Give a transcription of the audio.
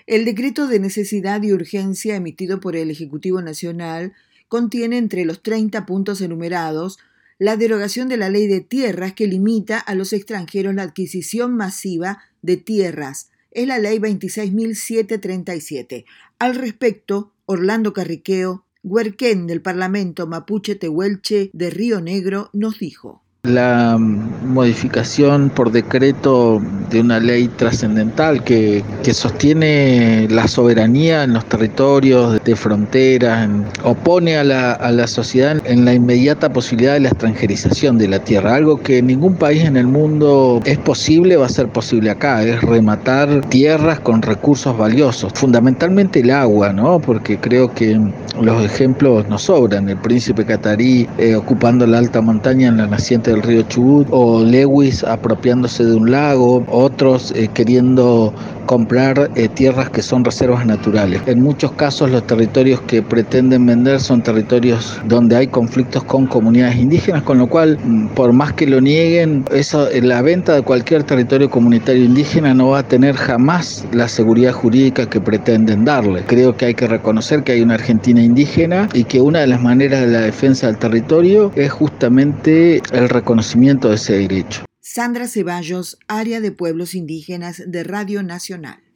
El decreto de necesidad y urgencia emitido por el Ejecutivo Nacional contiene entre los 30 puntos enumerados la derogación de la ley de tierras que limita a los extranjeros la adquisición masiva de tierras. Es la ley 26.737. Al respecto, Orlando Carriqueo, huerquén del Parlamento Mapuche Tehuelche de Río Negro, nos dijo: La modificación por decreto de una ley trascendental que sostiene la soberanía en los territorios de fronteras, opone a la sociedad en la inmediata posibilidad de la extranjerización de la tierra, algo que en ningún país en el mundo es posible, va a ser posible acá, es rematar tierras con recursos valiosos, fundamentalmente el agua, ¿no? Porque creo que los ejemplos nos sobran, el príncipe catarí ocupando la alta montaña en la naciente del río Chubut, o Lewis apropiándose de un lago, otros queriendo comprar tierras que son reservas naturales. En muchos casos los territorios que pretenden vender son territorios donde hay conflictos con comunidades indígenas, con lo cual, por más que lo nieguen, la venta de cualquier territorio comunitario indígena no va a tener jamás la seguridad jurídica que pretenden darle. Creo que hay que reconocer que hay una Argentina indígena y que una de las maneras de la defensa del territorio es justamente el reconocimiento de ese derecho. Sandra Ceballos, Área de Pueblos Indígenas de Radio Nacional.